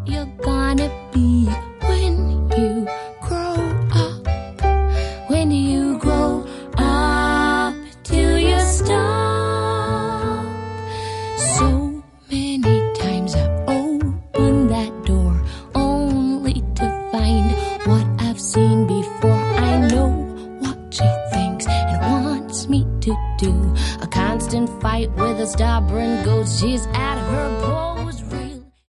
you're gonna be when you grow up. When you grow up, do you stop? So many times I've opened that door only to find what I've seen before. I know what she thinks and wants me to do. A constant fight with a stubborn ghost. She's at her post.